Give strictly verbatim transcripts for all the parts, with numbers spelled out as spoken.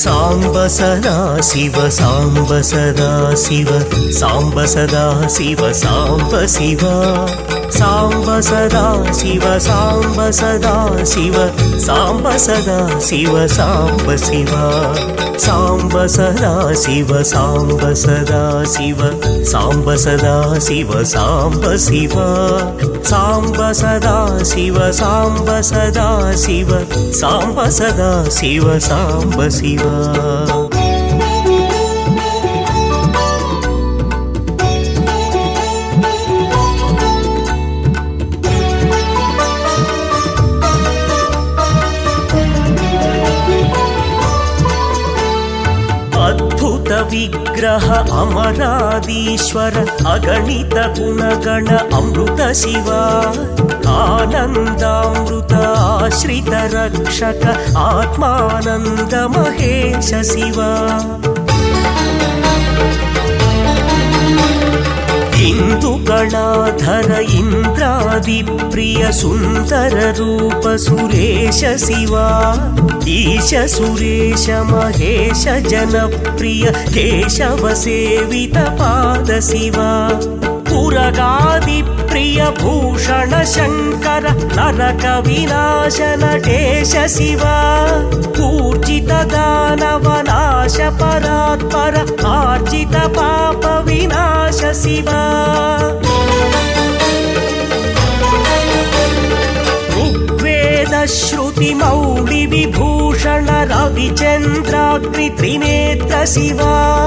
సాంబ సదా శివ సాంబ సదా శివ సాంబ సదా శివ సాంబ శివ సాంబ సదా శివ సాంబ సదా శివ సాంబ సదా శివ సాంబ శివ సాంబ సదా శివ సాంబ సదా శివ సాంబ సదా శివ సాంబ శివ సాంబ సదా శివ సాంబ సదా శివ సాంబ సదా శివ సాంబ శివ అద్భుత విగ్రహ అమరాదీశ్వర అగణిత గుణగణ అమృత శివ ఆనందామృత ఆశ్రిత రక్షక ఆత్మానంద మహేశ శివ ఇందుకళాధర ఇంద్రాది ప్రియ సుందర రూప సురేశ శివ ఈశ సురేశ మహేశ జనప్రియ కేశవ సేవిత పాద శివ పురగాది ప్రియ భూషణ శంకర నరక వినాశ నటేశ శివ పూర్జిత దానవ నాశ పరాత్పర ఆర్జిత పాప వినాశ శివ ఋగ్వేద శ్రుతి మౌళి విభూషణ రవిచంద్రాగ్ని త్రినేత్ర శివ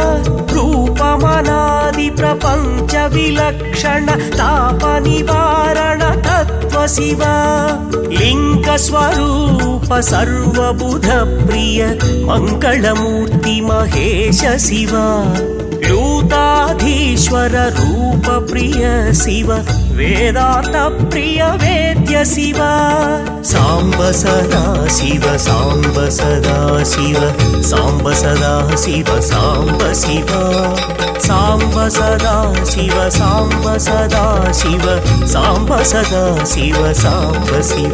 రూపమనాది ప్రపంచ విలక్షణ తాప నివారణ తత్వ శివ లింగ స్వరూప సర్వబుధ ప్రియ మంగళమూర్తి మహేశ శివ లూతాధీశ్వర రూప ప్రియ శివ వేదాంత ప్రియ వేద్య శివ సాంబ సదా శివ సాంబ సదా శివ సాంబ సదా శివ సాంబ శివ సాంబ సదా శివ సాంబ సదా శివ సాంబ సదా శివ సాంబ శివ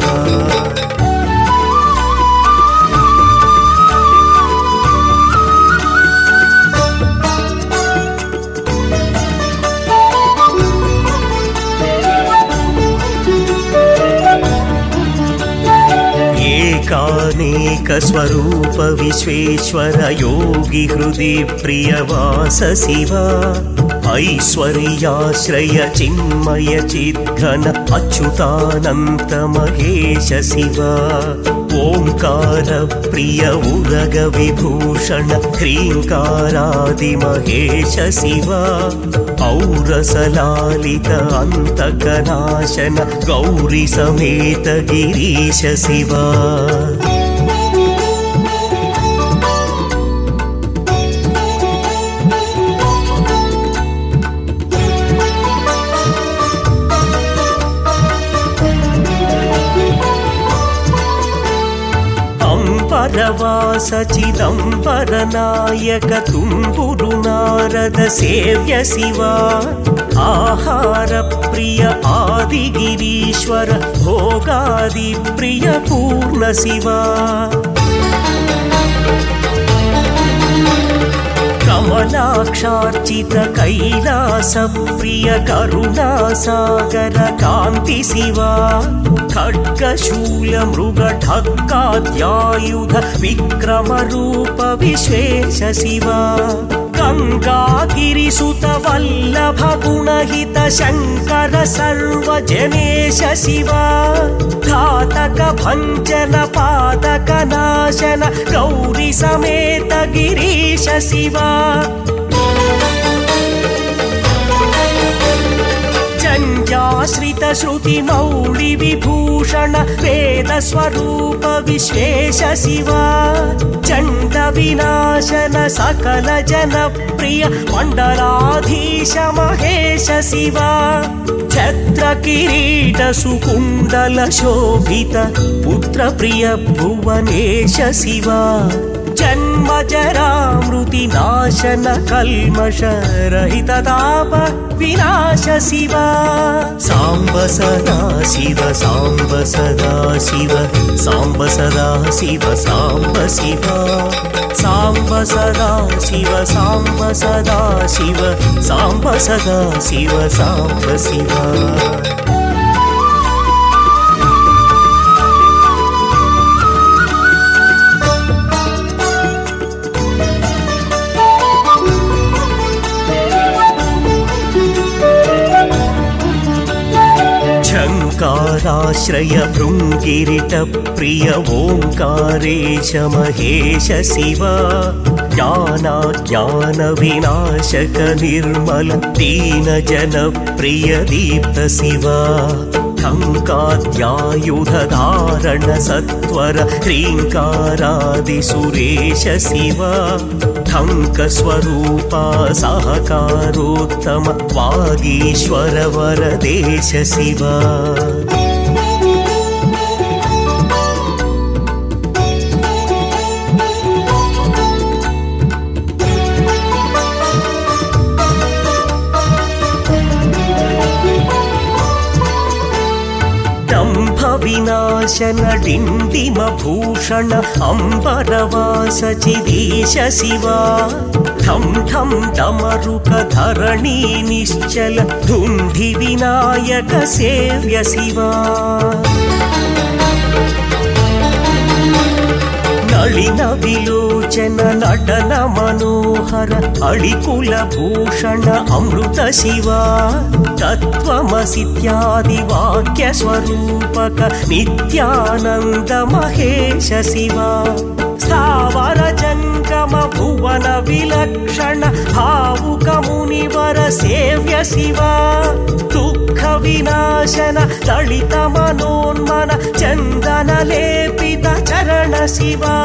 ఏకానేక స్వరూప విశ్వేశ్వర యోగి హృది ప్రియవాస శివ ఐశ్వర్యాశ్రయ చిన్మయ చిద్ఘన అచ్యుతానంత మహేశ శివ ఓంకార ప్రియ ఉరగ విభూషణ హ్రీంకారాది మహేశ శివ ఔరసలాలిత అంతకనాశన గౌరీ సమేత గిరీశ శివ అంబరవాస చిదంబర నాయక తుంబురు నారద సేవ్య శివ ఆహార ప్రియ ఆదిగిరీశ్వర భోగాది ప్రియ పూర్ణ శివ కమలాక్షార్చిత కైలాస ప్రియ కరుణా సాగర కాంతి శివ ఖడ్గశూల మృగ ఢక్కాద్యాయుధ విక్రమ రూప విశ్వేశ శివ గంగాగిరి సుత వల్లభ గుణహిత శంకర సర్వజనేశ శివ ఘాతక భంజన పాదక నాశన గౌరీ సమేత గిరీశ శివ జంజాశ్రిత శృతి మౌళి విభూషణ వేద స్వరూప విశ్వేశ శివ చండ వినాశన సకల జన ప్రియ మండలాధీశ మహేశ శివ ఛత్ర కిరీట సుకుండల శోభిత పుత్ర ప్రియ భువనేశ శివ జన్మ జరామృతి నాశన కల్మష రహిత తాప వినాశ శివ సాంబ సదా శివ సాంబ సదా శివ సాంబ సదా శివ సాంబ శివ సాంబ సదా శివ సాంబ సదా శివ సాంబ సదా శివ సాంబ శివ झङ्काराश्रय भृङ्गिरिट प्रिय ओङ्कारेश महेश शिव ज्ञानाज्ञान विनाशक निर्मल दीन जन प्रिय दीप्त शिव ढङ्काद्यायुधधारण सत्वर ह्रीङ्कारादि सुरेश शिव ढङ्क स्वरूपा सहकारोत्तम वागीश्वर वरदेश शिव विनाशन डिंडिम भूषण अंबरवास चिदीश शिवा ठम ठम डमरुक धरणी निश्चल धुंधि विनायक सेव्य शिवा नलिन विलोचन नटन मनोहर अळिकुल भूषण अमृत शिवा तत्त्वमसीत्यादि वाक्य स्वरूपक नित्यानंद महेश शिवा स्थावर जंगम भुवन विलक्षण भावुक मुनिवर सेव्य शिवा दुःख विनाशन ललित मनोन्मन चंदन लेपित चरण शिवा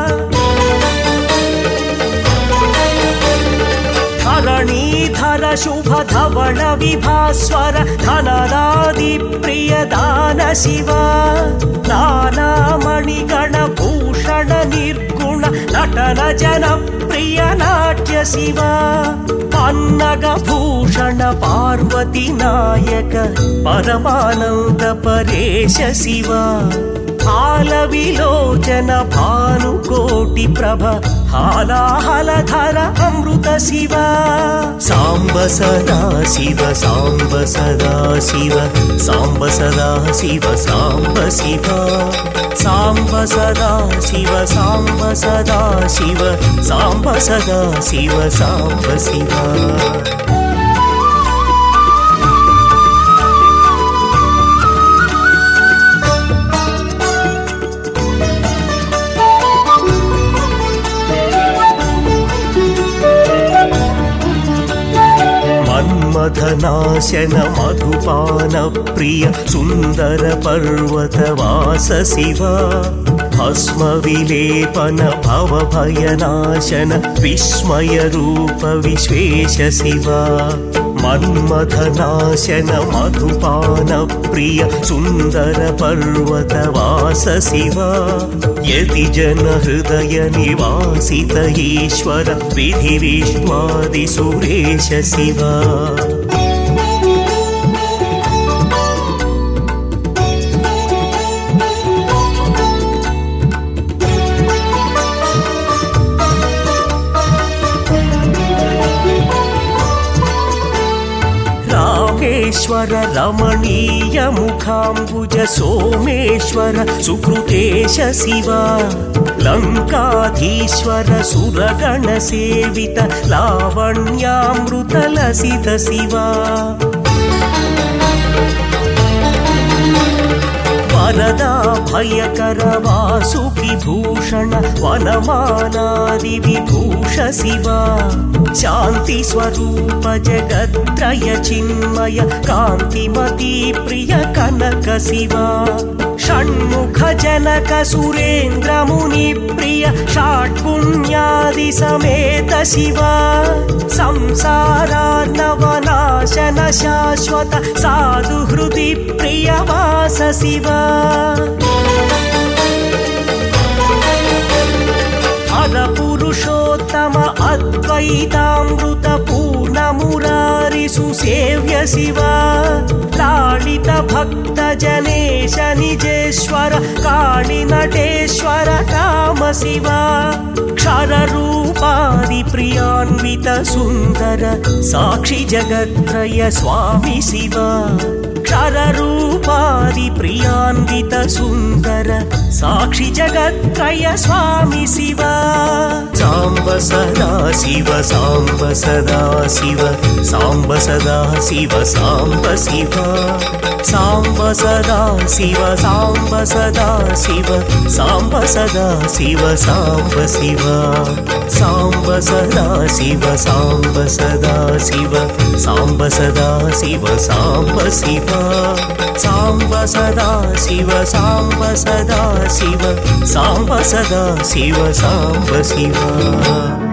धरणीधर शुभ धवल विभास्वर धनदादि प्रिय दान शिवा नाना मणिगण भूषण निर्गुण नटन जन प्रिय नाट्य शिवा पन्नग भूषण पार्वती नायक परमानंद परेश शिवा हाल विलोचन भानुकोटि प्रभ हालाहलधर अमृत शिवा सांब सदा शिव सांब सदा शिव सांब सदा शिव सांब शिव सांब सदा शिव सांब सदा शिव सांब सदा शिव सांब शिव मन्मथनाशन मधुपान प्रिय सुंदर पर्वतवास शिव भस्म विलेपन भव भयनाशन विस्मय रूप विश्वेश शिव मन्मथनाशन मधुपान प्रिय सुंदर पर्वतवास शिव यति जन हृदय निवासित ईश्वर विधि विश्वादि सुरेश शिव रामेश्वर रमणीय मुखाम्बुज सोमेश्वर सुकृतेश शिवा लंकाधीश्वर सुरगण सेवित लावण्यामृत लसित शिवा वरदा भयकर वासुकि भूषण वनमालादि विभूष शिवा शांति स्वरूप जगत्त्रय चिन्मय कांतिमती प्रिय कनक शिवा षण्मुख जनक सुरेन्द्र मुनि प्रिय षट्पुण्यादि समेत शिवा संसारार्णवनाशन शाश्वत साधु हृदि प्रिय वास शिवा हर शिव लालित भक्त जनेश निजेश्वर काळि नटेश्वर राम शिव क्षर रूपादि प्रियान्वित सुंदर साक्षि जगत्त्रय स्वामी शिव क्षर रूपादि प्रियान्वित सुंदर साक्षि जगत्त्रय स्वामी शिव सांब सदा शिव सांब सदा शिव सांब सदा शिव सांब शिव सांब सदा शिव सांब सदा शिव सांब सदा शिव सांब शिव सांब सदा शिव सांब सदा शिव सांब सदा शिव सांब शिव सांब सदा शिव सांब सदा शिव सांब सदा शिव सांब शिव